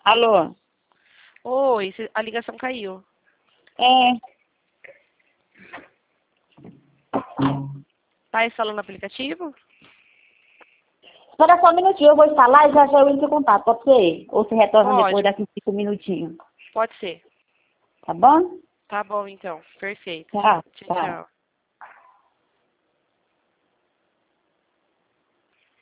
Alô? Oi, a ligação caiu. É. Tá instalando o aplicativo? Espera só um minutinho, eu vou instalar e já eu entro em contato, pode ser? Ou você retorna Pode. depois daqui 5 minutinhos, Pode ser. tá bom? Tá bom, então. Perfeito. Tchau. Tchau, Tchau. tchau.